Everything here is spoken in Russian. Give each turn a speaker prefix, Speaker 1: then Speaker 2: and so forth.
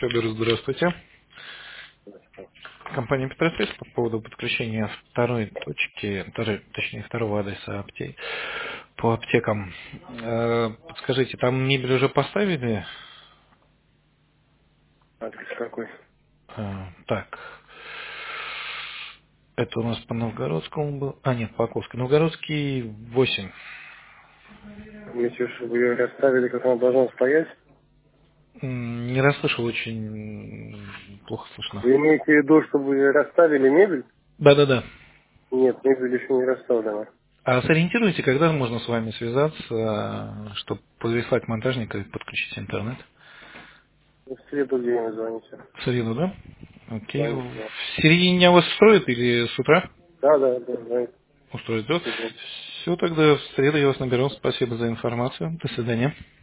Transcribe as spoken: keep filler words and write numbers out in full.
Speaker 1: Федор, здравствуйте. Компания Петросвет по поводу подключения второй точки, второй, точнее второго адреса аптек по аптекам. Э, Подскажите, там мебель уже поставили?
Speaker 2: Адрес какой?
Speaker 1: Э, Так, это у нас по Новгородскому был. А, нет, по Оковской. Новгородский восемь.
Speaker 2: Если уж вы ее расставили, как она должна стоять,
Speaker 1: М, Не расслышал, очень плохо слышно.
Speaker 2: вы имеете в виду, что вы расставили мебель?
Speaker 1: Да-да-да.
Speaker 2: Нет, мебель еще не расставлена.
Speaker 1: А сориентируйте, когда можно с вами связаться, чтобы подвислать монтажника и подключить интернет?
Speaker 2: В среду день вы звоните.
Speaker 1: В среду, да? Окей.
Speaker 2: Звоните, да.
Speaker 1: В середине дня вас устроит или с утра?
Speaker 2: Да, да, да, звоните.
Speaker 1: Устроит, да?
Speaker 2: Среду.
Speaker 1: Все, тогда в среду я вас наберу. Спасибо за информацию. До свидания.